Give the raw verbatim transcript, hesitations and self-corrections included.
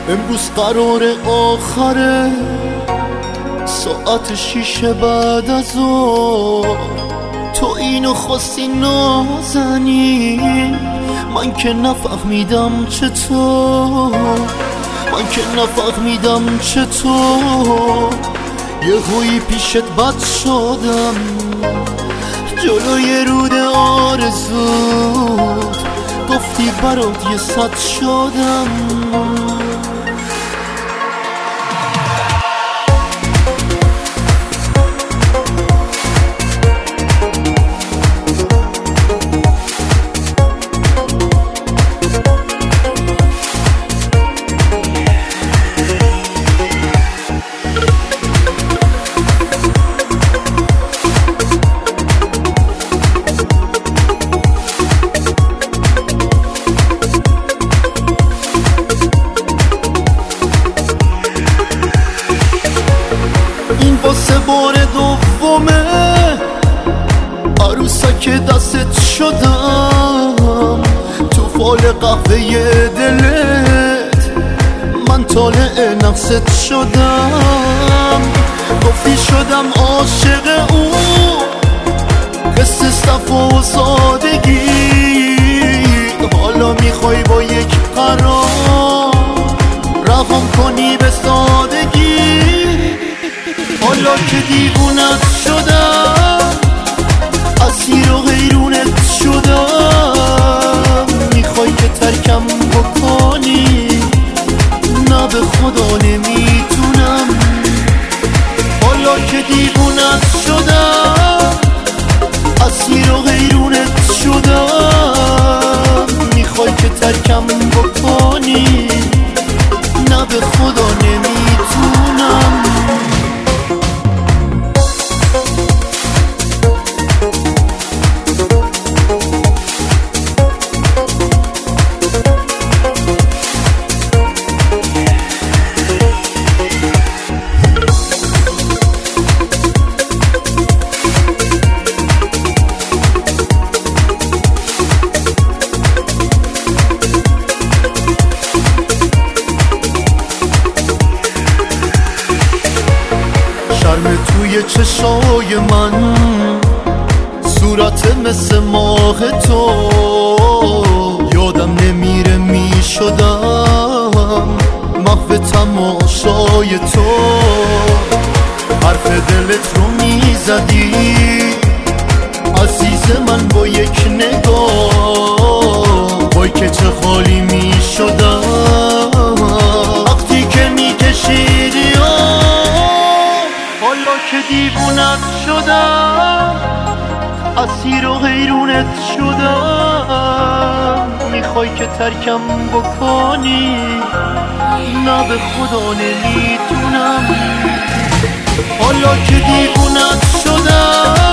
امروز قرار آخره، ساعت شیشه بعد از ظهر. تو اینو خواستی نازنی، من که نفهمیدم چطور، من که نفهمیدم چطور. یه هوی پیشت بد شدم، جلوی رود آرزوت گفتی برات یه صد شدم. این واسه بار دومه، عروسک دستت شدم، تو فال قهوه دلت من طالع نقصت شدم. گفتی شدم عاشق او، قصه صفا و سادگی، حالا میخوای با یک قرار رقم کنی به سادگی. حالا که دیوونت شدم، اسیر و غیرونت شدم، میخوای که ترکم بکنی، نه به خدا نمیتونم. حالا که دیوونت شدم، اسیر و غیرونت شدم، میخوای که ترکم بکنی، نه به خدا نمیتونم. شرم توی چشای من، صورت مثل ماه تو، یادم نمیره میشدم محو تماشای تو. حرف دلت رو میزدی عزیز من با یک نگاه، وای که چه حالی میشدم وقتی که میکشیدی. حالا که دیوونت شدم، اسیر و غیرونت شدم، میخوای که ترکم بکنی، نه به خدا نمیتونم. حالا که دیوونت شدم،